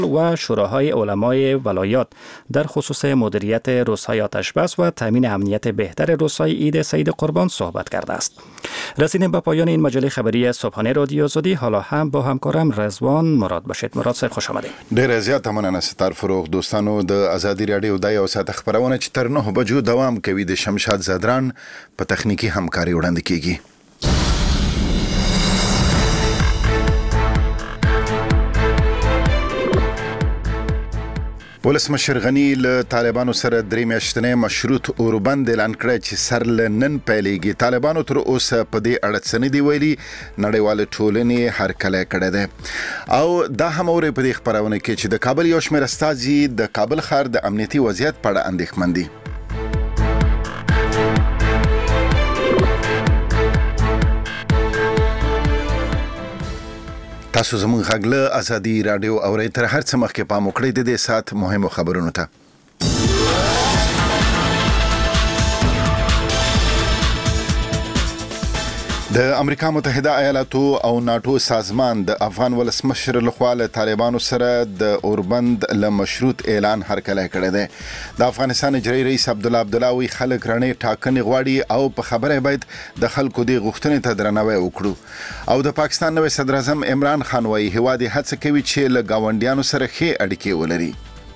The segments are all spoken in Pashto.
و شوراهای علمای ولایات در خصوص مدیریت روزهای آتشبس و تامین امنیت بهتر روزهای عید سعید قربان صحبت کرده است. رسیدیم به پایان این مجله خبری صبحانه رادیو آزادی. حالا هم با همکارم رضوان مراد باشید. مراد صاحب خوش آمدید. ډیر زیات مننه ستار فروغ. دوستانو د آزادی رادیو د یو ساعت خبرونه چې تر 9 بجو دوام کوي د شمشاد زادران په تخنیکی همکاري وړاندې کیږي. ولسمشر غنی له طالبانو سره درې میاشتنې مشروط اوربند اعلان کړی چې سر له نن پیلېږي. طالبانو تر اوسه په دې اړه څه نه دی ویلي، نړیواله ټولنې هرکلی کړی دی. او دا هم اورئ په دې خپرونه کې چې د کابل یو شمېر استازي د کابل ښار د امنیتي وضعیت په اړه اندېښمن دي. تاسو زموږ غږ له آزادي رادیو اورئ. تر هر څه مخکې پام وکړئ د دې ساعت مهمو خبرونو ته. د امریکا متحده ایالاتو او ناتو سازمان د افغان ولسمشر لخوا له طالبانو سره د اوربند له مشروط اعلان هرکلی کړی دی. د افغانستان اجرایي رئیس عبدالله عبدالله خلک رڼې ټاکنې غواړي او په خبره باید د خلکو د غوښتنې ته درناوی وکړو. او د پاکستان نوی صدر اعظم عمران خان وايي هیواد هڅه کوي چې له ګاونډیانو سره ښې اړیکې ولري.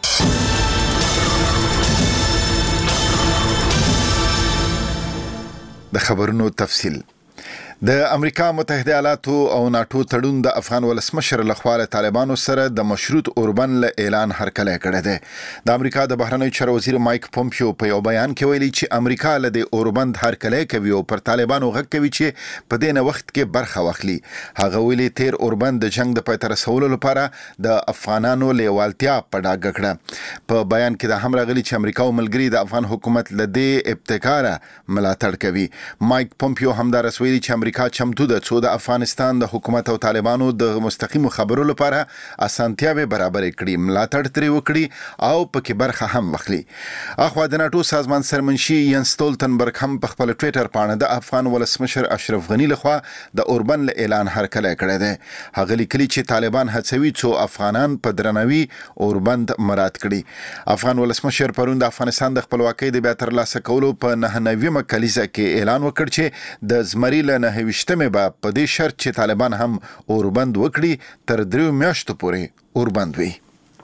د خبرونو تفصیل. د امریکا متحده ایالاتو او ناتو تړون د افغان ولسمشر لخوا له طالبانو سره د مشروط اوربند له اعلان هرکلی کړی دی. د امریکا د بهرنیو چارو وزیر مایک پومپیو په یو بیان کې ویلي چې امریکا له د اوربند هرکلی کوي او پر طالبانو غږ کوي چې په دې نه وخت کې برخه واخلي. هغه ویلي تیر اوربند د جنگ د پای ته رسولو لپاره د افغانانو لیوالتیا په ډاګه کړه. په بیان کې دا هم راغلي چې امریکا او ملګري د افغان حکومت له دې ابتکاره ملاتړ کوي. مایک پومپیو همدارس ویلي چې امریکا چمتو ده څو د افغانستان د حکومت او طالبانو د مستقیمو خبرو لپاره اسانتیاوې برابر کړي، ملاتړ ترې وکړي او پکې برخه هم واخلي. اخوا د ناتو سازمان سرمنشي ین سټولتنبرګ هم په خپل ټویټر باندې د افغان ولسمشر اشرف غنی لخوا د اوربند له اعلان هرکلی کړی دی. هغه لیکلي چې طالبان هڅوي څو افغانان په درناوي اوربند مراعات کړي. افغان ولسمشر پرون د افغانستان د خپلواکۍ د بیا ترلاسه کولو په 99مه کلیزه کې اعلان وکړ چې د زمري له 29مه به په دې شرط چې طالبان هم اوربند وکړي تر 3 میاشتو پورې اوربند وي.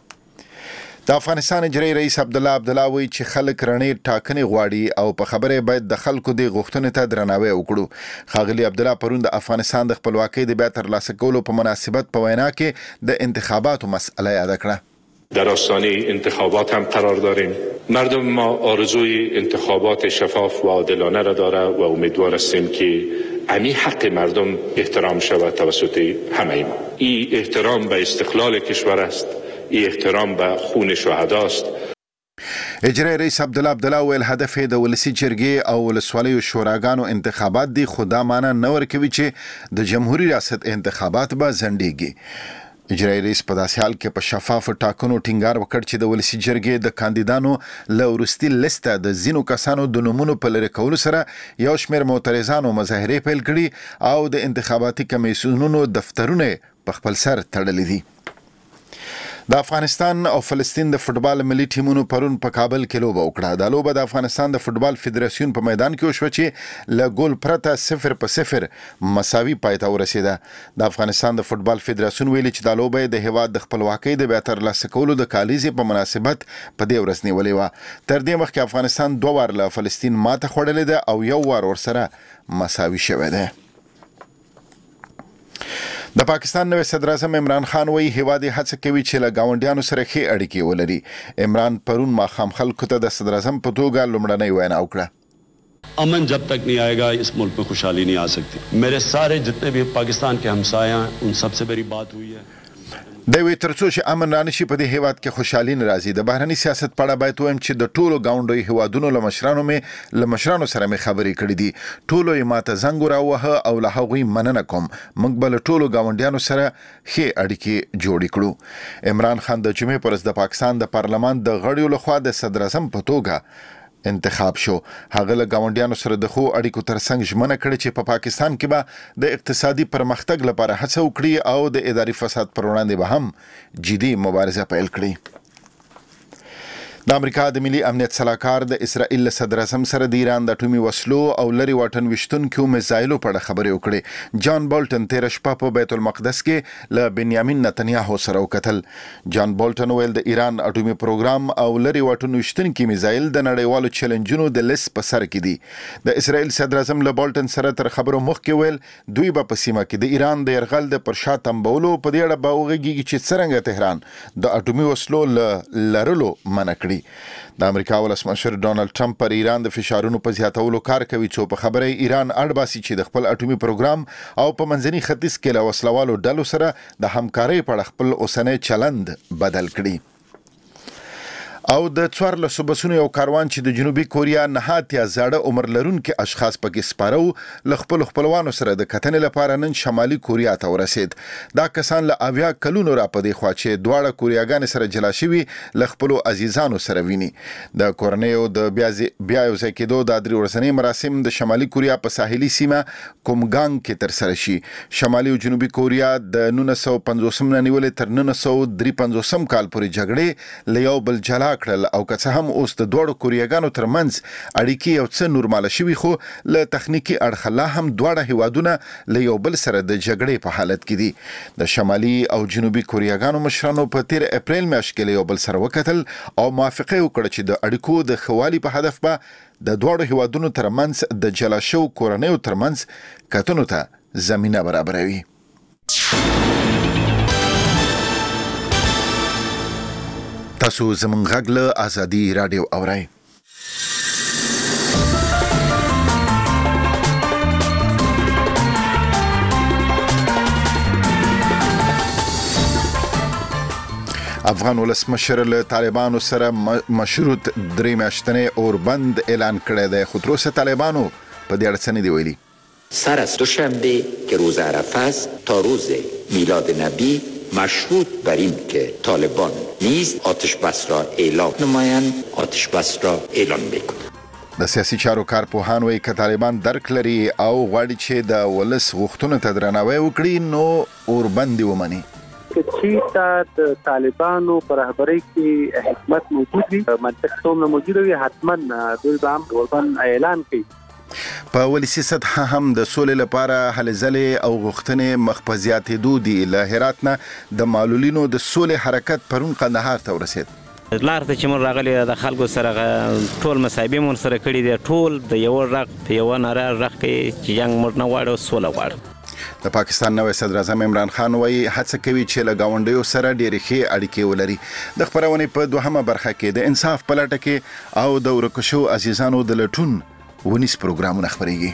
د افغانستان اجرایي رئیس عبدالله عبدالله وایي چې خلک رڼې ټاکنې غواړي او په خبره باید د خلکو د غوښتنې ته درناوی وکړو. ښاغلي عبدالله پرون د افغانستان د خپلواکۍ د بیا ترلاسه کولو په مناسبت په وینا کې د انتخاباتو مسئله یاد کړه. در آستانه انتخابات هم قرار داریم. مردم ما آرزوی انتخابات شفاف و عادلانه را داره و امیدوار هستیم که همین حق مردم احترام شود توسط همه ما. این احترام به استقلال کشور است، این احترام به خون شهدا است. اجرایي رئیس عبدالله عبدالله ویل هدف د ولسی جرګې او ولسوالیو شوراګانو انتخابات دي، خو دا معنی نه ورکوي چې د جمهوریت ریاست انتخابات به ځنډیږي. اجرایي رئیس په داسې حال کې په شفافو ټاکنو ټینګار وکړ چې د ولسی جرګې د کاندیدانو له وروستي لیسته د ځینو کسانو د نومونو په لرې کولو سره یو شمېر معترضانو مظاهرې پیل کړي او د انتخاباتي کمیسیونونو دفترونه په خپل سر تړلي دي. د افغانستان او فلسطین د فوتبال ملي ټیمونو پرون په کابل کې لوبه وکړه. دا لوبه د افغانستان د فوتبال فدراسیون په میدان کې وشوه چې له ګول پرته 0-0 مساوي پای ته ورسېده. د افغانستان د فوتبال فدراسیون ویلي چې دا لوبه د هیواد د خپلواکۍ د بیا ترلاسه کولو د کالیزې په مناسبت په دې ورځ نیولې وه. تر دې مخکې افغانستان 2 وار له فلسطین ماته خوړلې ده او 1 وار ورسره مساوي شوی ده. د پاکستان نوی صدر اعظم عمران خان وایي هیواد هڅه کوي چې له ګاونډیانو سره ښې اړیکې ولري. عمران پرون ماښام خلکو ته د صدر اعظم په توګه لومړنۍ وینا وکړه. अमन जब तक नहीं आएगा इस मुल्क में खुशहाली नहीं आ सकती. मेरे सारे जितने भी पाकिस्तान के हमसाए हैं उन सबसे मेरी बात हुई है. د وی ترڅو چې امن رانشي په دې هیواد کې خوشحالي ناراضي. د بهرني سیاست په اړه باید وایم چې د ټولو ګاونډي هیوادونو له مشرانو سره مې خبرې کړې دي. ټولو یې ماته زنګ راوهه او له هغوی مننه کوم. موږ به له ټولو ګاونډیانو سره ښې اړیکې جوړې کړو. عمران خان د جمعې پر ورځ د پاکستان د پارلمان د غړیو لخوا د صدر اعظم په توګه انتخاب شو. هغه له ګاونډیانو سره د خو اړیکو ترڅنګ ژمنه کړې چې په پاکستان کې به د اقتصادي پرمختګ لپاره هڅه وکړي او د اداري فساد پر وړاندې به هم جدي مبارزه پیل کړي. د امریکا د ملي امنیت صلاحکار د اسرائیل صدر اعظم سره د ایران د اټومي وسلو او لری واټن وشتونکو میزایلو په اړه خبرې وکړې. جان بولټن تیر شپه په بیت المقدس کې له بنیامین نتنیاهو سره وکتل. جان بولټن ویل د ایران اټومي پروګرام او لری واټن وشتونکو میزایل د نړیوالو چیلنجونو د لیست په سر کې دي. د اسرائیل صدر اعظم له بولټن سره تر خبرو مخکې ویل دوی به په سیمه کې د ایران د يرغل د پرشا تنبولو په دې اړه باوغږي چې څنګه تهران د اټومي وسلو لرلو منع کړي. د امریکا ولسمشر ډونالد ټرمپ پر ایران د فشارونو په زیاتولو کار کوي چې په خبره ایران اړباسي چې د خپل اټومي پروګرام او په منځني ختیځ کې له وسلوالو ډلو سره د همکارۍ په اړه خپل اوسنۍ چلند بدل کړي. او د 14 بسونو یو کاروان چې د جنوبي کوریا نهات یا زاړه عمر لرونکو اشخاص پکې سپارو ل خپلوانو سره د کتنې لپاره نن شمالي کوریا ته ورسید. دا کسان له اویا کلونو را پدې خوا چې دواړه کوریاګان سره جلا شوي ل خپل عزیزانو سره ویني. د کورنیو د بیا یو ځای کېدو د 3 ورځنی مراسم د شمالي کوریا په ساحلي سیمه کومګانګ کې تر سره شي. شمالي او جنوبي کوریا د 1950 نه نیولې تر 1953 کال پورې جګړې له یو بل جلا کړل او که څه هم اوس د دوړو کوریاګانو ترمنځ اړیکې یو څه نورمال شوي خو له تخنیکی اړخ لا هم دوړه هیوادونه له یو بل سره د جګړې په حالت کې دي. د شمالي او جنوبي کوریاګانو مشرانو په 13 اپریل میاشت کې یو بل سره وکتل او موافقه وکړه چې د اړیکو د خوالي په هدف به د دوړو هیوادونو ترمنځ د جلا شو کورنیو ترمنځ کتنو ته زمينه برابروي. تاسو زمونږ غږ له آزادي رادیو اورئ. افغان ولسمشر له طالبانو سره مشروط 3 میاشتنې اوربند اعلان کړی دی. خو تر اوسه طالبانو په دې اړه څه نه دی ویلي. سر از دوشنبه که روز عرفه است تا روز میلاد نبی مشروط بر این که طالبان نیز آتش بس را اعلام نمایند آتش بس را اعلان میکنند. د سیاسي چارو کارپوهان وایي که طالبان درک لري او غواړي چې د ولس غوښتنو ته درناوی وکړي نو اوربند ومني. چې د طالبانو پر رهبرۍ کې حکمت موجود وي منطق څومره موجود وي حتما دوی به هم اوربند اعلان کوي. په ولسی سطح هم د سولې لپاره هلې ځلې او غوښتنې مخ په زیاتېدو دي. له هرات نه د معلولینو د سولې حرکت پرون قندهار ته ورسید. لار ته چې مون راغلي د خلکو سره ټول مصاحبې مون سره کړي دي. ټول د یو رغ په یو ناره رغ کې چې جنگ مړ نه غواړي سوله غواړي. د پاکستان نوې صدر اعظم عمران خان وایي هڅه کوي چې له گاونډیو سره ډېرې ښې اړیکې ولري. د خبرونې په دوهمه برخه کې د انصاف په لټه کې او د ورکشو عزیزانو د لټون ونیس پروګرامونه خبرېږي.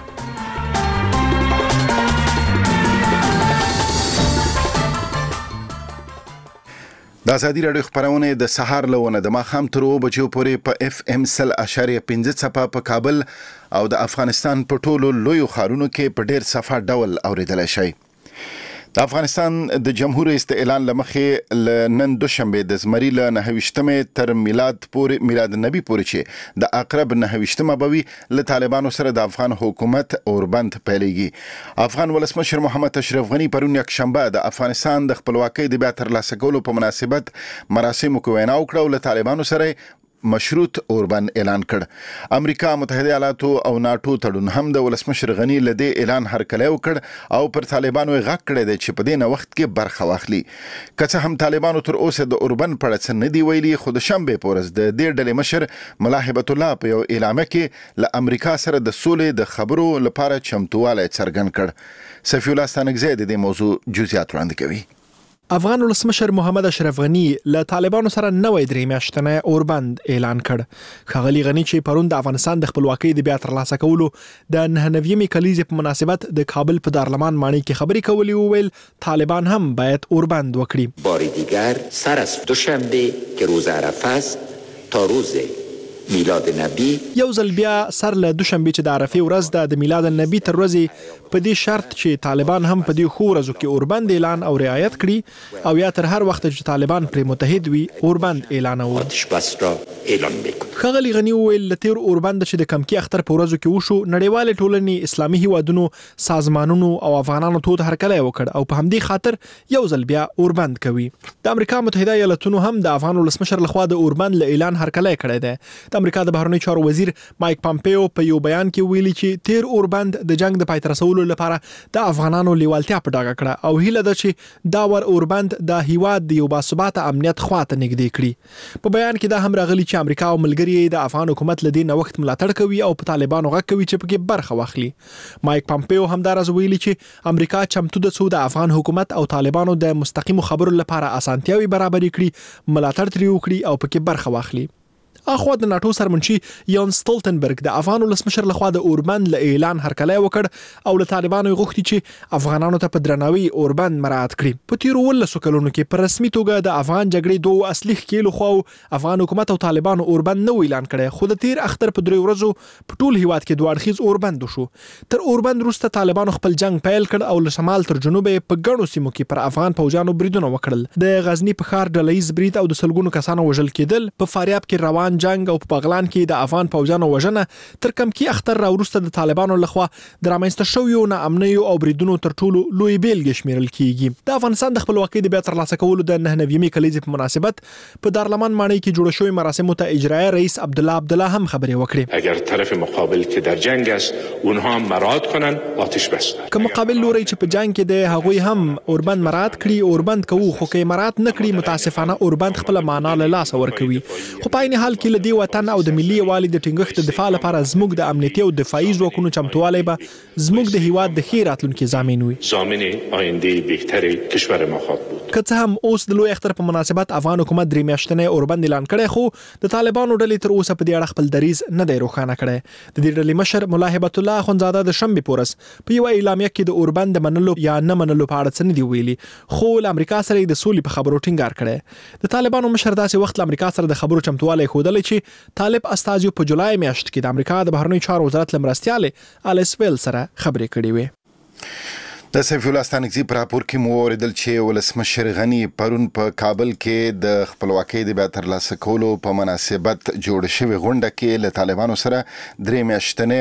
د آزادي رادیو خبرونه د سهار لونه د ماخام تر 2 بجو پورې په FM 100.5 صفه په کابل او د افغانستان په ټولو لویو ښارونو کې په ډېر صفه ډول اوریدل شي. د افغانستان د جمهور رئیس د اعلان لمخې نن دوشنبه د زمری له 29 تر میلاد نبی پورې چې د اقرب 29 بوي له طالبانو سره د افغان حکومت اوربند پیلېږي. افغان ولسمشر محمد اشرف غنی پرون یک شنبه د افغانستان د خپلواکۍ د بیا ترلاسه کولو په مناسبت مراسمو کې وینا وکړه او له طالبانو سره مشروط اوربند اعلان کړ. امریکا متحده ایالاتو او ناتو تړون هم د ولسمشر غنی له دې اعلان هرکلی وکړ او پر طالبانو غږ کړی دی چې په دې وخت کې برخه واخلي. که څه هم طالبانو تر اوسه د اوربند په اړه څه نه دی ویلي خو د شنبې په ورځ د دې ډلې مشر ملا هیبت الله په یو اعلامیه کې له امریکا سره د سولې د خبرو لپاره چمتووالی څرګند کړ. صفی الله ستانکزی د دې موضوع جزئیات وړاندې کوي. افغان ولسمشر محمد اشرف غنی له طالبانو سره نوې 3 میاشتنه اوربند اعلان کړ. ښاغلي غنی چې پرون د افغانستان د خپلواکۍ د بیا ترلاسه کولو د 99مې کلیزې په مناسبت د کابل په دارالمان ماڼۍ کې خبرې کولې وویل طالبان هم باید اوربند وکړي. بار دیگر سر از دوشنبه که روز عرفه است تا روز میلاد نبی یو ځل بیا سر له دوشنبه چې د عرفې ورځ د میلاد النبی تر ورځې په دې شرط چې طالبان هم په دې خو ورځو کې اوربند اعلان او رعایت کړي او یا تر هر وخت چې طالبان پر متحد وي اوربند اعلانوي. آتش بس را اعلان میکنم. ښاغلي غني وویل د تیر اوربند چې د کمکی اختر په ورځو کې وشو نړیوال ټولنې اسلامي هیوادونو سازمانونو او افغانانو تود هرکلی وکړ او په همدې خاطر یو ځل بیا اوربند کوي. د امریکا متحده ایالاتونو هم د افغان ولسمشر لخوا د اوربند له اعلان هرکلی کړی دی. د امریکا د بهرنیو چارو وزیر مایک پامپیو په یو بیان کې ویلي چې تیر اوربند د جنگ د پای ته رسولو لپاره د افغانانو لیوالتیا په ډاګه کړه او هیله ده چې دا ور اوربند د هیواد د یو باثباته امنیت خواته نږدې کړي. په بیان کې دا هم راغلی چې امریکا او ملګری د افغان حکومت له دې نوښت ملاتړ کوي او په طالبانو غږ کوي چې پکې برخه واخلي. مایک پامپیو هم دا راز ویلي چې امریکا چمتو ده چې د افغان حکومت او طالبانو د مستقیمو خبرو لپاره اسانتیاوي برابرې کړي، ملاتړ ترې وکړي او پکې برخه واخلي. اخوا د ناتو سرمنشي یان سټولټنبرګ د افغان ولسمشر لخوا د اوربند له اعلان هرکلی وکړ او له طالبانو غوښتي چې افغانانو ته په درناوي اوربند مراعات کړي. په تیرو 18 کلونو کې په رسمي توګه د افغان جګړې دوه اصلي ښکېلو خوا افغان حکومت او طالبانو اوربند نو اعلان کړي، خو د تیر اختر په 3 ورځو په ټول هیواد کې دوه اړخیز اوربند وشو. تر اوربند وروسته طالبانو خپل جنگ پیل کړ او له شمال تر جنوب په ګڼو سیمو کې پر افغان پوجانو بریدونه وکړل. د غزنی په ښار ډلهیز برید او د سلګونو کسانو وژل کېدل، په فاریاب کې روان جنگ او په بغلان کې د افغان پوجانو وژنه تر کمکی اختر را وروسته د طالبانو لخوا د رامنځته شویو ناامنیو او بریدونو تر ټولو لوی بیلګې شمیرل کیږي. د افغانستان د خپلواکۍ د بیا ترلاسه کولو د 99مې کلیزې په مناسبت په دارلمان ماڼۍ کې جوړ شوی مراسمو ته اجرایی رئیس عبدالله هم خبرې وکړې. اگر طرف مقابل که در جنگ است اونها هم مراعات کنن آتش بس. که مقابل لوري چې په جنگ کې د هغوی هم اوربند مراعات کړي اوربند کوو، خو که مراعات نه کړي متاسفانه اوربند خپل معنا له لاس ورکوي. خو په عین حال کې له دې وطن او د ملي یووالي د ټینګښت د دفاع لپاره زموږ د امنیتي او دفاعي ځواکونو چمتووالی به زموږ د هیواد د ښې راتلونکي ضامن وي. ضامن آینده بهتر کشور ما خواهد بود. که څه هم اوس د لوی اختر په مناسبت افغان حکومت 3 میاشتنی اوربند اعلان کړی، خو د طالبانو ډلې تر اوسه په دې اړه خپل دریځ نه دی روښانه کړی. د دې ډلې مشر ملا هبت الله اخندزاده د شنبې په ورځ په یوه اعلامیه کې د اوربند منلو یا نه منلو په اړه څه نه دی ویلي، خو له امریکا سره د سولې په خبرو ټینګار کړی. د طالبانو مشر داسې وخت له امریکا سره د خبرو چمتووالی ښودلی چې طالب استازي په جولای میاشت کې د امریکا د بهرنیو چارو وزارت له مرستیال الیس ویل سره خبرې کړې وې. د سیف الله ستانکزي پر راپور کې مو اوریدل چې ولسمشر غني پرون په کابل کې د خپلواکۍ د بیا ترلاسه کولو په مناسبت جوړ شوی غونډه کې له طالبانو سره 3 میاشتنی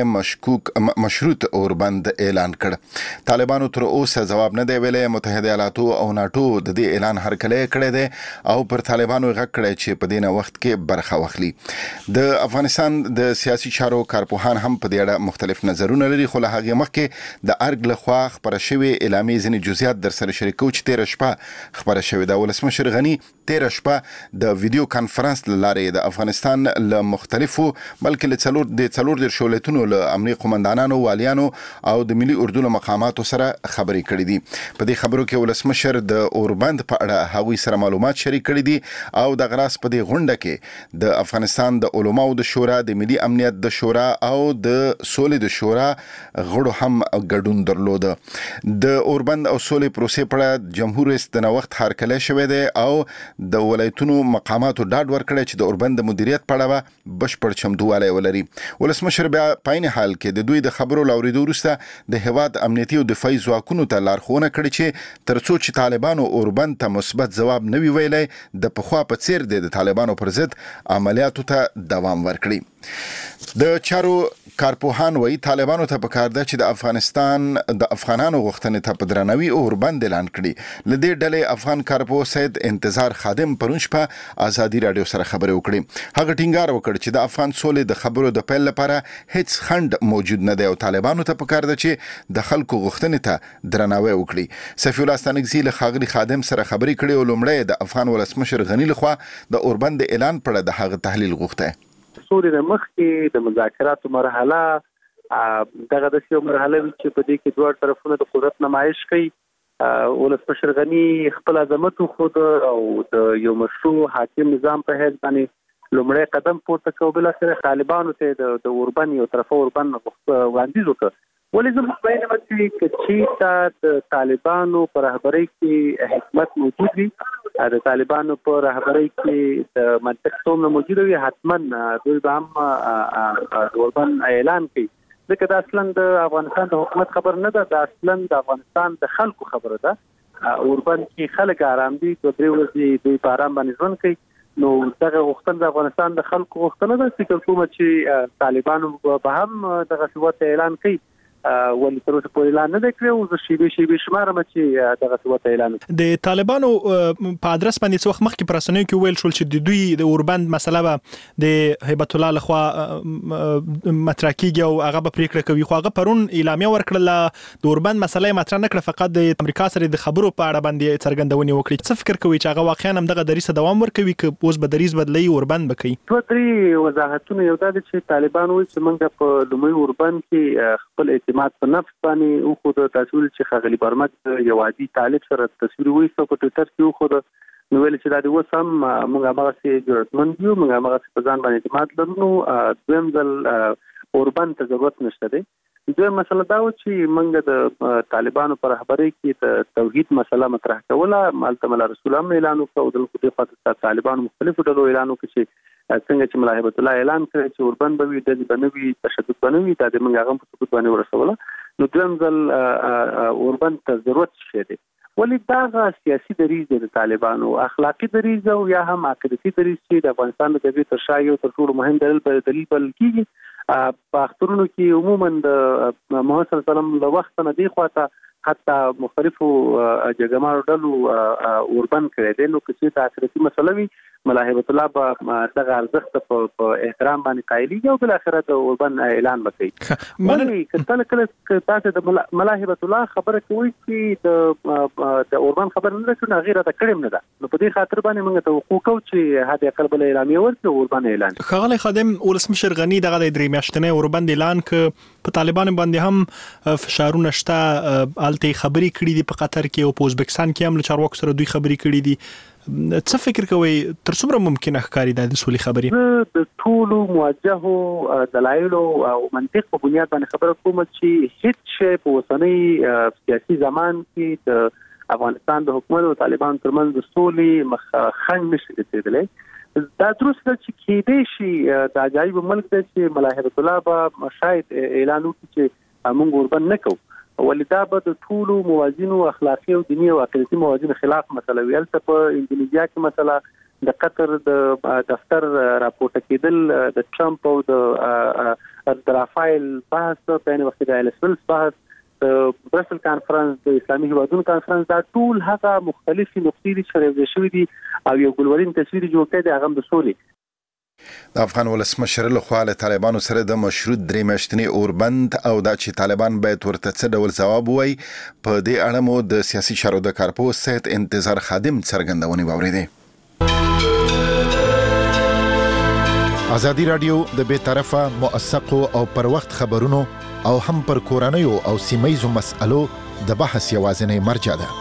مشروط اوربند اعلان کړ. طالبانو تر اوسه جواب نه دی ویلی. متحده ایالاتو او ناتو د دې اعلان هرکلی کړی دی او پر طالبانو غږ کړی چې په دې وخت کې برخه واخلي. د افغانستان د سیاسي چارو کارپوهان هم په دې اړه مختلف نظرونه لري، خو له هغې مخکې د ارګ لخوا خپره شوې اعلامیې ځینې جزئیات در سره شریکو چې 13 شپه خبره شوې ده. ولسمشر غني 13 شپه د ویډیو کانفرنس له لارې د افغانستان له مختلفو بلکې له څلور ولایتونو له امنیه قومندانانو، والیانو او د ملي اردو له مقاماتو سره خبرې کړې دي. په دې خبرو کې ولسمشر د اوربند په اړه هغوی سره معلومات شریک کړي دي او د غراس په دې غونډه کې د افغانستان د علماو د شورا، د ملي امنیت د شورا او د سولې د شورا غړو هم ګډون درلوده. د اوربند او سولې پروسې په اړه جمهور رئیس د نوښت هرکلی شوی دی او د ولایتونو مقاماتو ډاډ ورکړی چې د اوربند د مدیریت په اړه به بشپړ چمتووالی ولري. ولسمشر بیا په عین حال کې د دوی د خبرو له اورېدو وروسته د هیواد امنیتي او دفاعي ځواکونو ته لارښوونه کړې چې تر څو چې طالبانو اوربند ته مثبت ځواب نه وي ویلی، د پخوا په څیر د طالبانو پر ضد عملیاتو ته دوام ورکړي. د چارو کارپوهان وایي طالبانو ته پکار ده چې د افغانستان د افغانانو غوښتنې ته په درناوي اوربند اعلان کړي. له دې ډلې افغان کارپوه سید انتظار خادم پرون شپه ازادي راډیو سره خبرې وکړي. هغه ټینګار وکړ چې د افغان سولې د خبرو د پیل لپاره هیڅ خنډ موجود نه دی او طالبانو ته پکار ده چې د خلکو غوښتنې ته درناوی وکړي. سیف الله ستانکزي له ښاغلي خادم سره خبرې کړې او لومړی د افغان ولسمشر غني لخوا د اوربند اعلان په اړه د هغه تحلیل غوښته. سوري د مخکې د مذاکراتو مرحله دغه د یو مرحله چې په دې کې دوه طرفونه د قدرت نمایش کوي. ولسمشر غني خپل عظمت خود او د یو مشروع حاکم نظام په حیث باندې لومړی قدم پورته کوي، بل سره طالبانو ته د اوربند یو طرفه اوربند وړاندیز وکړ. ولې زه مطمئنه چې د طالبانو په رهبرۍ کې حکمت موجود وي، د طالبانو په رهبرۍ کې د منطق څومره موجود وي، حتما دوی به هم اوربند اعلان کوي. ځکه دا اصلا د افغانستان د حکومت خبر نه ده، دا اصلا د افغانستان د خلکو خبره ده. اوربند کې خلک آرام دي، 2-3 ورځې دوی په آرام باندې ژوند کوي نو دغه غوښتنه د افغانستان د خلکو غوښتنه ده چې کومه چې طالبانو به هم دغه ثبات اعلان کوي ولې تر اوسه پورې اعلان نه کړی او زه شیبه شمارم چې دغه ثبات اعلان د طالبانو په ادرس باندې څو وخت مخکې پر رسنیو کې ویل شول چې د دوی د اوربند مسله به د هیبت الله لخوا مطرح کیږي او هغه به پریکړه کوي خو هغه پرون اعلامیه ورکړه د اوربند مسله مطرح نه کړه فقط د امریکا سره د خبرو په اړه باندې څرګندونې وکړي څه فکر کوي چې هغه واقعا هم دغه دریس دوام ورکوي که اوس به دریس بدلی اوربند بکوي دوه درې وضاحتونه یو دا چې طالبان وایي چې موږ په لومړي اوربند کې خپل اعتماد په نفس باندې او خو د تصویر چې خغلی برمک یو عادي طالب سره تصویر وایي په ټویټر کې خو نو ویل چې دا د وسم موږ هغه څه جوړتمن یو موږ هغه څه په ځان باندې اعتماد لرو دویم ځل اوربند ته ضرورت نشته دی دویم مسله دا و چې موږ د طالبانو پر رهبرۍ کې د توحید مسله مطرح کوله مالته مل رسول الله اعلان وکړ او د خپل طالبانو مختلفو ډلو اعلان وکړ چې څنګه چې ملا هیبت الله اعلان کړی چې اوربند به وي د بنوي تشدد بنوي دا د موږ هغه په ثبوت باندې ورسوله نو دویم ځل اوربند ته ضرورت شته دی ولی دا سیاسي دریز د طالبانو اخلاقی دریز او یا هم عقیدتي دریز چې د افغانستان د طبيعت تر شا یو تر ټولو مهم دلیل بل کیږي په اخترونو کې عموما د محمد صلی الله علیه وسلم له وخت نه دی خواته حتی مختلفو جګمارو ډلو اوربند کړی دی نو چې د عقیدتي مسله وي ملاحبت الله به دغه ارزښت په احترام باندې قایلیږي او بل اخر د اوربند اعلان وکړي مله کله تاسو د ملاحبت الله خبره کوي چې د اوربند خبر نه کوي غیره د کړم نه ده نو په دې خاطر باندې موږ توقع کوو چې هدا قلب اعلامیه ورکړي اوربند اعلان خغل خادم ولسمشر غنی دغه د درې میاشتنې اوربند اعلان ک په طالبان باندې هم فشارونه شته الته خبري کړي دي په قطر کې او په ازبکستان کې هم له چارواکو سره دوی خبري کړي دي څه فکر کوي تر څومره ممکنه ښکاري د سولې خبرې د ټولو موجهو دلایل او منطق په بنیاد باندې خبره کوم چې هیڅ شی په اوسنۍ سیاسي زمان کې د افغانستان د حکومت او طالبان ترمنځ د سولې مخخنګ نشي کېدلی دا درست ده چې کېدې شي د عجایب ملک ته چې ملاحبت الله به شاید اعلان وکړي چې موږ اوربند نه کوو ولدا به د ټولو موازینو اخلاقی او دینی او عقیدتي موازین خلاف مسله ویل ته په انډونیزیا کې مسله د قطر د دفتر راپورټ کېدل د ټرمپ او د رافایل بحث په ان وخت د ایلسفلس بحث د برسل کانفرنس د اسلامي هیوادونو کانفرنس دا ټول هغه مختلفي نقطې دي چې شوي دي او یو ګلورین تصویر جوړ کړي د هغه د سولې د افغان ولسمشر له خوا له طالبانو سره د مشروط درې میاشتنې اوربند او دا چې طالبان باید ورته څه ډول ځواب وایي په دې اړه مو د سیاسي چارو د کارپوه سید انتظار خادم څرګندونې واورېدې. ازادي رادیو د بې طرفه موثقو او پر وخت خبرونو او هم پر کورنیو او سیمه‌یزو مسألو د بحث یوازینی مرجع ده.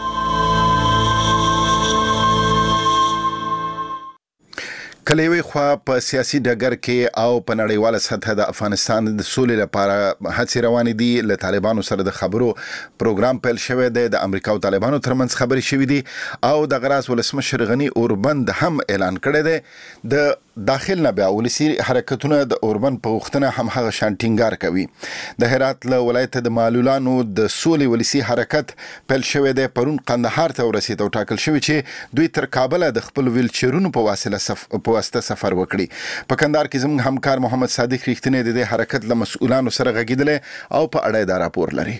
کلیوي خوا په سیاسي ډګر کې او په نړیواله سطح د افغانستان د سولې لپاره هڅې روانې دي. له طالبانو سره د خبرو پروګرام پیل شوی دی. د امریکا او طالبانو ترمنځ خبرې شوې دي او د غراس ولسمشر غنی اوربند هم اعلان کړی دی. د داخل نه بیا ولسی حرکتونه د اوربند په وختونه هم هغه شانټینګار کوي. د هرات له ولایت د معلولانو د سولې ولسی حرکت پیل شوی دی. پرون قندهار ته ورسید او ټاکل شوی چې دوی تر کابل د خپل ویلچرونو په واسطه سفر وکړي. په کندهار کې زموږ همکار محمد صادق ریښتینی د دې حرکت له مسؤلانو سره غږیدل او په اړه دا راپور لري.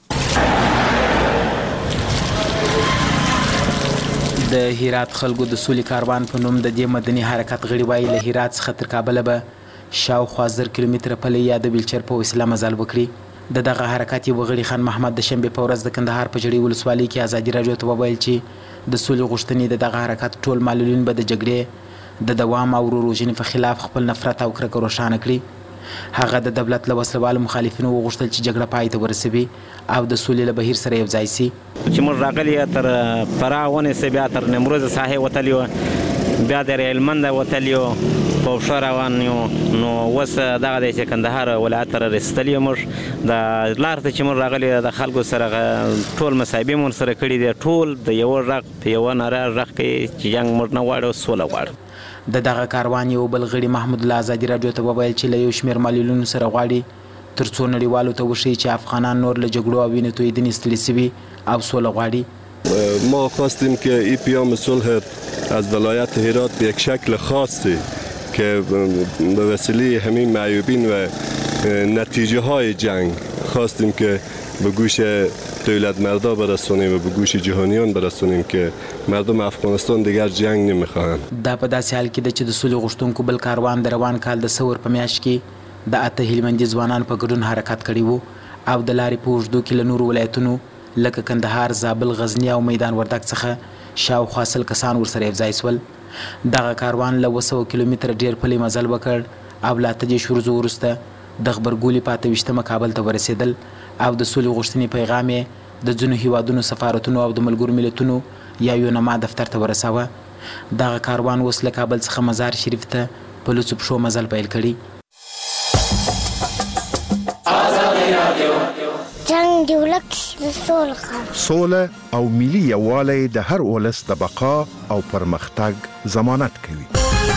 د هرات خلکو د سولې کاروان په نوم د دې مدني حرکت غړي وایي له هرات څخه تر کابل به شاوخوا 1000 کیلومتره پلی یا د ویلچر په وسیله مزل وکړي. دغه حرکت یو غړي خان محمد د شنبه په ورځ د کندهار په جړی ولسوالۍ کې ازادي رادیو ته وویل چې د سولې غوښتنې دغه حرکت ټول معلولین به د جګړې د دوام او وروژنې په خلاف خپل نفرت او کرکه روښانه کړي. هغه د دولت له وسلوالو مخالفینو وغوښتل چې جګړه پای ته ورسوي او د سولې له بهیر سره یو ځای سي. چې موږ راغلي تر فراه ونیسه بیا تر نیمروز ساحې وتلي وو بیا د هلمند وتلي وو په پښه روان یو نو اوس دغه دی چې کندهار ولایت ته رسېدلي یو موږ د لار ته چې موږ راغلي د خلکو سره ټول مصاحبې مو ورسره کړي دي ټول د یوه غږ په یوه ناره غږ کوي چې جنګ موږ نه غواړو سوله غواړو. د دغه کاروان یو بل غړي محمود الله ازادي رادیو ته وویل چې له یو شمېر معلولینو سره غواړي تر څو نړیوالو ته وښیي چې افغانان نور له جګړو او وینې تویېدنې ستړي سوي او سوله غواړي. ما خواستیم که این پیام صلح از ولایت هرات به یک شکل خاصی که به وسیله همین معیوبین و نتیجه های جنگ خواستیم که به گوش دولت مردا برسونیم و به گوش جهانیان برسونیم که مردم افغانستان دیگر جنگ نمیخواهند. دا په داسې حال کې ده چې د سولې غوښتونکو بل کاروان د روان کال د سور په میاشت کې د 8 هلمندي ځوانان په ګډون حرکت کړی وو او د لارې په اوږدو کې له نورو ولایتونو لکه کندهار، زابل، غزني او میدان وردګ څخه شاوخوا 100 کسان ورسره یوځای سول. دغه کاروان له 200 کیلومتره ډیر پلی مزل وکړ او له 8 ورځو وروسته د غبرګولي په 28مه کابل ته ورسېدل او د سولې غوښتنې پیغام یې د ځینو هیوادونو سفارتونو او د ملګرو ملتونو یا یونما دفتر ته ورساوه. دغه کاروان اوس له کابل څخه مزار شریف ته په لوڅو پښو مزل پیل کړي. جنگ دی ولک سوله او ملي یووالی د هر ولس د بقا او پرمختګ ضمانت کوي.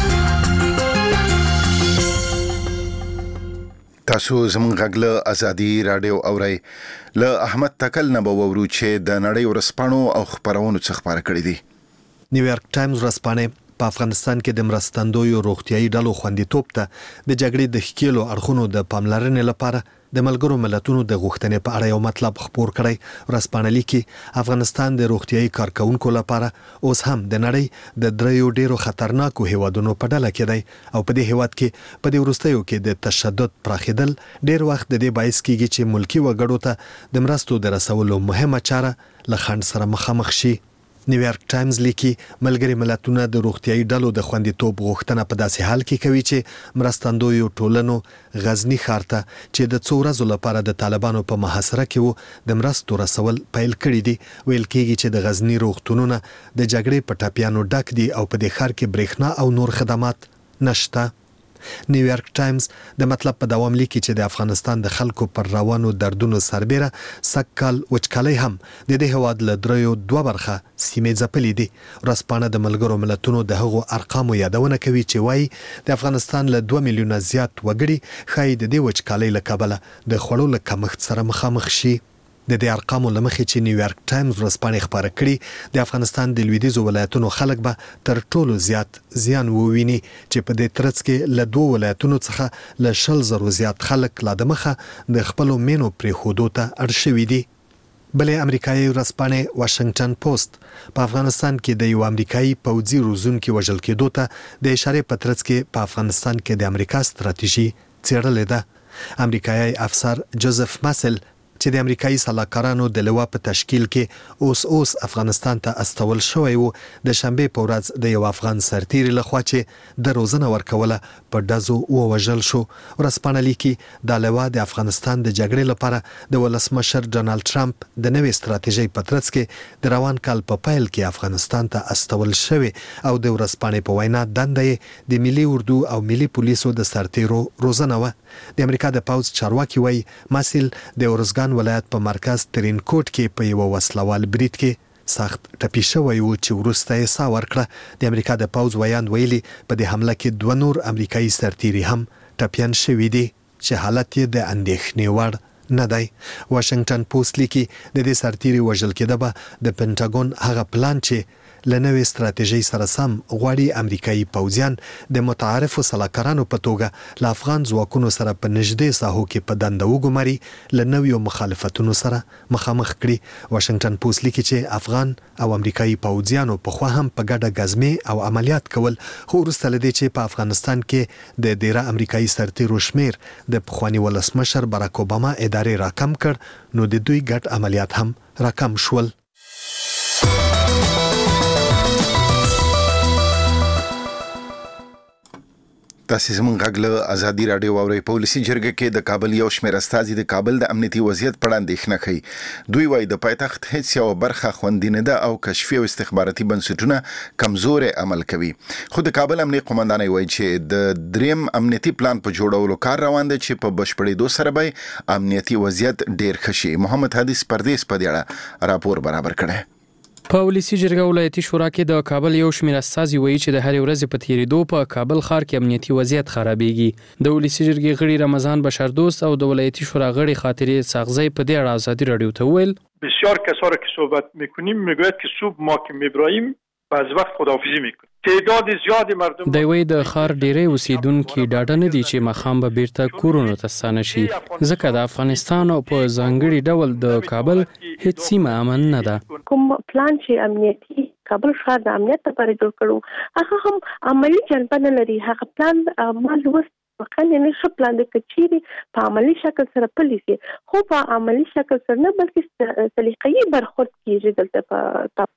تاسو زموږ غږ له ازادي رادیو اورئ. له احمد تکل نه به وورو چې د نړۍ ورځپاڼو او خپرونو څخه خبره کړې دي. نیویارک ټایمز ورځپاڼه په افغانستان کې د مرستندویو روغتیايي ډلو خوندیتوب ته د جګړې د ښکېلو اړخونو د پاملرنې لپاره د ملګرو ملتونو د غوښتنې په اړه یو مطلب خپور کړی. ورځپاڼه لیکي افغانستان د روغتیايي کارکونکو لپاره اوس هم د نړۍ د دریو ډیرو خطرناکو هیوادونو په ډله کې دی او په دې هیواد کې په دې وروستیو کې د تشدد پراخېدل ډیر وخت د دې باعث کیږي چې ملکی وګړو ته د مرستو د رسولو مهمه چاره له خنډ سره مخامخ شي. نیویارک ټایمز لیکي ملګري ملتونه د روغتیايي ډلو د خوندیتوب غوښتنه په داسې حال کې کوي چې مرستندویو ټولنو غزنی ښار ته چې د څو ورځو لپاره د طالبانو په محاصره کې وو د مرستو رسول پیل کړي دي. ویل کېږي چې د غزنی روغتونونه د جګړې په ټاپیانو ډک دي او په دې ښار کې برېښنا او نور خدمات نشته. نیویارک ټایمز د مطلب په دوام لیکي چې د افغانستان د خلکو پر روانو دردونو سربېره سږکال وچکالۍ هم د دې هېواد له دریو 2 برخه سیمې ځپلې دي. ورځپاڼه د ملګرو ملتونو د هغو ارقامو یادونه کوي چې وایي د افغانستان له 2 میلیونه زیات وګړي ښایي د دې وچکالۍ له کبله د خوړو له کمښت سره مخامخ شي. د دې ارقامو له مخې چې نیویارک ټایمز ورځپاڼه خبره کړي د افغانستان د لویدیځو ولایتونو خلک به تر ټولو زیات زیان وویني چې په دې ترڅ کې له 2 ولایتونو څخه له 100,000 زیات خلک لا د مخه د خپلو مینو پرېښودو ته اړ شوي دي. بلې امریکایي ورځپاڼه واشنگټن پوسټ په افغانستان کې د یو امریکایي پوځي روزونکي وژل کېدو ته د اشارې په ترڅ کې په افغانستان کې د امریکا ستراتیژي څېړلې ده. امریکایي افسر جوزف ماسل چې د امریکایي سلاکارانو د لوا په تشکیل کې اوس افغانستان ته استول شوی وو د شنبه په ورځ د یو افغان سرتیری لخوا چې د روزنه ورکوله په ډزو ووژل شو. ورځپاڼه لیکي د لوا د افغانستان د جګړې لپاره د ولسمشر ډونالد ټرمپ د نوې ستراتیژۍ په ترڅ کې د روان کال په پیل کې افغانستان ته استول شوی او د ورځپاڼې په وینا دنده د ملي اردو او ملي پولیسو د سرتیرو روزنه و. د امریکا د پوځ چارواکي وایي ماسل د ورزګان ولایت په مرکز ترین کوټ کې په یو وسلوال برید کې سخت ټپي شوی و چې وروسته یې ساه ورکړه. د امریکا د پوځ ویاند ویلي په دې حمله کې 2 نور امریکایي سرتیري هم ټپیان شوي دي چې حالت یې د اندېښنې وړ نه دی. واشنگټن پوسټ لیکي د دې سرتیري وژل کېده به د پینټاګون هغه پلان چې لنوې ستراتیژۍ سره سم غواړي امریکایي پوځیان د متعارفو سلاکارانو په توګه له افغان ځواکونو سره په نږدې ساحو کې په دنده وګماري لنویو مخالفتونو سره مخامخ کړي. واشنگټن پوسټ لیکي چې افغان او امریکایي پوځیانو په خوا هم په ګډه غزمې او عملیات کول خو وروسته له دې چې په افغانستان کې د ډیره امریکایي سرتیرو شمیر د پخواني ولسمشر باراک اوباما ادارې راکم کړ نو د دوی ګډ عملیات هم راکم شول. تاسو زموږ غږ له ازادي رادیو اورئ. پولیسي جرګه کې د کابل یو شمېر استازي د کابل د امنیتي وضعیت په اړه اندېښنه کوي. دوی وایي د پایتخت هیڅ یو برخه خوندي نه ده او کشفي او استخباراتي بنسټونه کمزوري عمل کوي. خو د کابل امنیتي قومندان وایي چې د دریم امنیتي پلان په جوړولو کار روان دی چې په بشپړېدو سره به امنیتي وضعیت ډیر ښه شي. محمد حدیث پردیس په دې اړه راپور برابر کړی. په ولسی جرګه ولایتي شورا کې د کابل یو شمېر استازي وایي چې د هرې ورځې په تیریدو په کابل ښار کې امنیتي وضعیت خرابېږي. د ولسی جرګې غړي رمضان بشردوست او د ولایتي شورا غړي خاطرې ساغزی په دې اړه ازادي رادیو ته وویل بسیار کسا را که صحبت میکنیم میگوید که صبح ما که میبراییم بعض وقت خداحافظی میکنیم. تعداد زیادی مردم د وی د ښار ډیری اوسیدونکو ډاډه نه دي چې مخام به بیرته کورونو ته ستانه شي ځکه د افغانستان او په ځانګړي ډول د کابل هیڅ سیمه امن نه ده. کوم پلان چې امنیتي کابل ښار د امنیت لپاره جوړ کړو هغه هم عملی جنبه نه لري. هغه پلان ما لوست وقایې نه ښه پلان د کچيري په عملی شکل سره پلي شي خو په عملی شکل سره نه بلکې سلیقې برخورد کیږي دلته په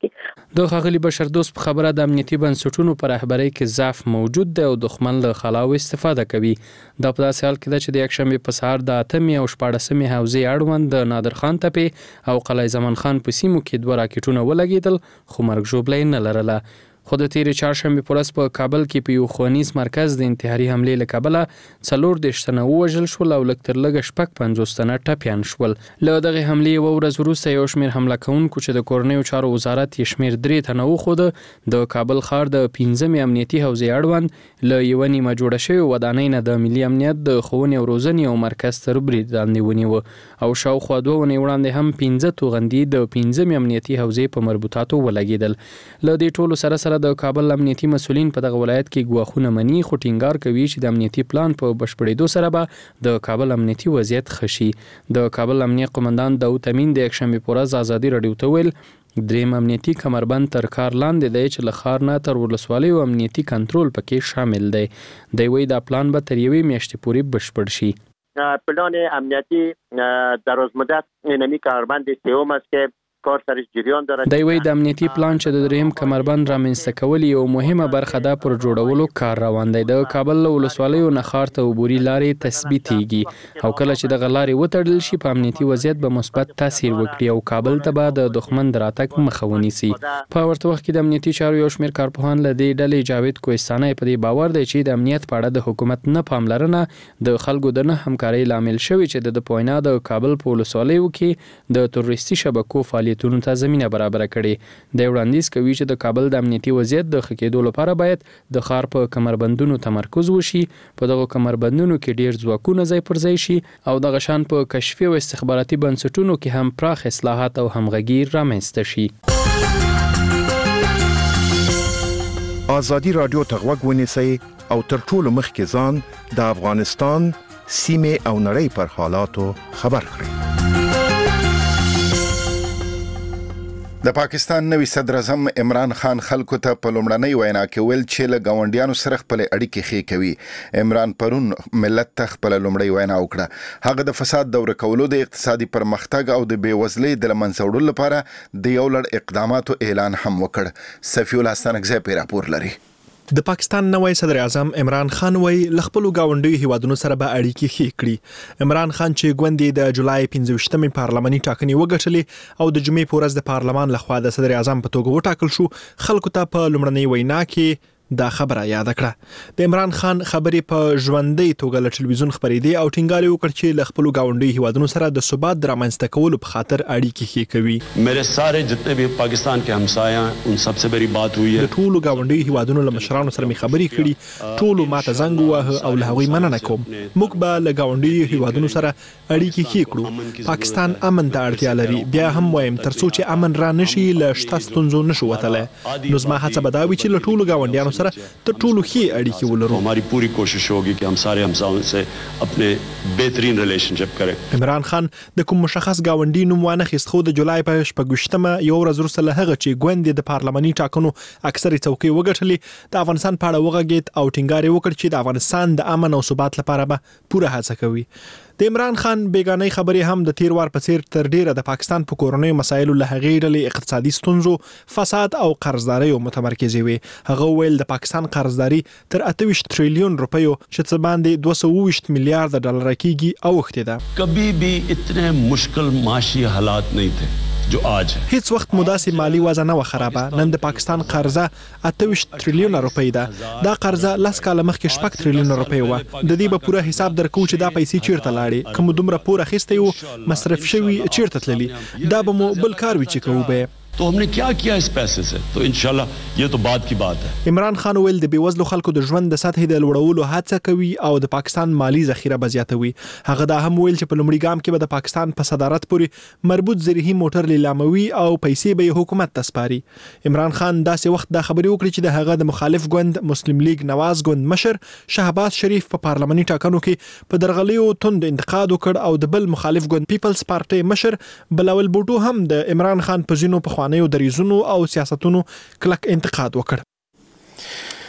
د ښاغلي بشردوست په خبره د امنیتي بنسټونو پر رهبرۍ کې ضعف موجود دی او دښمن له خلاو استفاده کوي. دا په داسې حال کې ده چې د یکشنبې په سهار د 8 او 14 حوزې اړوند د نادر خان تپې او قلعه زمان خان په سیمو کې 2 راکټونه ولګېدل خو مرګ ژوبله نه لرله. خو د تیرې چهارشنبې په ورځ په کابل کې په یو ښوونیز مرکز د انتحاري حملې له کبله 40 تنه ووژل شول او لږ تر لږه 50 تنه ټپیان شول. له دغې حملې یوه ورځ وروسته یو شمېر حمله کوونکو چې د کورنیو چارو وزارت یې شمېر 3 تنه وښوده د کابل ښار د 15 امنیتي حوزې اړوند له یوه نیمه جوړه شوې ودانۍ نه د ملي امنیت د ښوونې او روزنې او مرکز تر برید لاندې ونیوه او شاوخوا 2 ونې وړاندې هم 15 توغندي د 15 امنیتي حوزې په مربوطاتو ولګېدل. له دې ټولو سره د کابل امنیتي مسولین په دغه ولایت کې ګواښونه مني خو ټینګار کوي چې د امنیتي پلان په بشپړېدو سره به د کابل امنیتي وضعیت ښه شي. د کابل امنیت قومندان داود امین د یکشنبې په ورځ ازادي راډیو ته ویل دریم امنیتي کمربند تر کار لاندې دی چې له ښار نه تر ولسوالیو امنیتي کنټرول پکې شامل دی. دی وایي دا پلان به تر یوې میاشتې پورې بشپړ شي. پلان امنیتی درازمدت نمی کمربند سوم است که کار سرش جریان داره. دی وایي د امنیتي پلان چې د دریم کمربند رامنځته کول یو مهمه برخه ده پر جوړولو کار روان دی. د کابل له ولسوالیو نه ښار ته عبوري لارې تثبیتېږي او کله چې دغه لارې وتړل شي په امنیتي وضعیت به مثبت تاثیر وکړي او کابل ته به د دښمن د راتګ مخه ونیسي. په ورته وخت کې د امنیتي چارو یو شمېر کارپوهان له دې ډلې جاوید کوهستاني په دې باور دی چې د امنیت په اړه د حکومت نه پاملرنه د خلکو د نه همکارۍ لامل شوی چې د پوینا د کابل په ولسوالیو کې د تروریستي شبکو فعالیتونو ته زمینه برابر کړي. د وړاندیز کوي چې د کابل د امنیتي وضعیت د ښه کېدو لپاره باید د ښار په کمربندونو تمرکز وشي په دغه کمربندونو کې ډیر ځواکونه ځای پر ځای شي او دغه شان په کشفي او استخباراتي بنسټونو کې هم پراخ اصلاحات او همغږي رامنځته شي. ازادي رادیو ته غوږ ونیسئ او تر ټولو مخکې ځان د افغانستان سیمې او نړۍ پر حالاتو خبر کړئ. د پاکستان نوی صدر اعظم عمران خان خلکو ته په لومړنۍ وینا کې ویل چې له ګاونډیانو سره خپل اړیکې ښې کوي. عمران پرون ملت ته خپل لومړۍ وینا وکړه. هغه د فساد دور کولو د اقتصادي پرمختګ او د بیوزلۍ د لمنځه وړلو لپاره د یو لړ اقداماتو اعلان هم وکړ. سفی الله حسنګزی په راپور لري. د پاکستان نوی صدر اعظم عمران خان وایي له خپلو ګاونډیو هیوادونو سره به اړیکې ښې کړي. عمران خان چې ګوندې د جولای 15مې پارلماني ټاکنې وګټلې او د جمعې په ورځ د پارلمان لخوا د صدر اعظم په توګه وټاکل شو خلکو ته په لومړنۍ وینا کې دا خبره یاد کړه. د عمران خان خبرې په ژوندۍ توګه له ټلویزیون خبرېدې او ټینګار وکړ چې له خپلو ګاونډیو هیوادونو سره د ثبات رامنځته کولو په خاطر اړیکې ښې کوي. میرے سارے جتنے بھی پاکستان کے همسایہ ان سب سے بڑی بات ہوئی ہے. د ټولو ګاونډیو هیوادونو له مشرانو سره مې خبرې کړي. ټولو ماته زنګ ووهه او له هغوی مننه کوم. موږ به له ګاونډیو هیوادونو سره اړیکې ښې کړو. پاکستان امن ته اړتیا لري. بیا هم وایم تر څو چې امن را نشي له شته ستونزو نشو وتلی. نو زما هڅه به دا وي چې له ټولو ګاونډیانو سره تر ټولو हमारी पूरी कोशिश होगी कि हम सारे हमसायों से अपने बेहतरीन रिलेशनशिप करें. عمران خان د کوم مشخص ګاونډي نوم وانه خېست خو د جولای په 28مه یو ورځ وروسته له هغه چې ګوند د پارلماني ټاکنو اکثري څوکۍ وګټلې د افغانستان په اړه وغږېد او ټینګار وکړ چې د افغانستان د امن او ثبات لپاره به پوره هڅه کوي. د عمران خان بیگانه خبرې هم د تیر وار په څیر تر ډیره د پاکستان په کورونی مسایلو له هغې ډلې اقتصادي ستونزو، فساد او قرضدارۍ متمرکزې وي. هغه ویل د پاکستان قرضداري تر 28 تریلیون روپیو چې څه باندې 220 میلیارډ ډالر کېږي اوښتې ده. کبھی بھی اتنے مشکل معاشي حالات نہیں تھے جو آج ہے. هیڅ وخت مداسي مالی وضع نه و خرابه. نن د پاکستان قرضه 28 تریلیون روپۍ ده. دا قرضه 10 کاله مخکې 6 تریلیون روپۍ و. د دې به پوره حساب درکو چې دا پیسې چیرته لاړې، کوم دومره پوره اخیستې و مصرف شوي چیرته تللی. دا به مو بل کار وی چې کوو به तो हमने क्या किया इस पैसे से, तो इंशाल्लाह ये तो बाद की बात है. عمران خان ویل د بیوزلو خلکو د ژوند د سطح د لوړولو هڅه کوي او د پاکستان مالی ذخیره بزیاتوي. هغه دا هم ویل چې په لومړي ګام کې به د پاکستان په صدارت پورې مربوط زرهي موټر لیلاموي او پیسې به حکومت ته سپاري. عمران خان داسې وخت دا خبرې وکړي چې د هغه د مخالف ګوند مسلم لیگ نواز ګوند مشر شهباز شریف په پارلماني ټاکنو کې په درغلیو توند انتقاد وکړ او د بل مخالف ګوند پیپلز پارټي مشر بلاول بوټو هم د عمران خان په ځینو پخوانیو دریزونو او سیاستونو کلک انتقاد وکړ.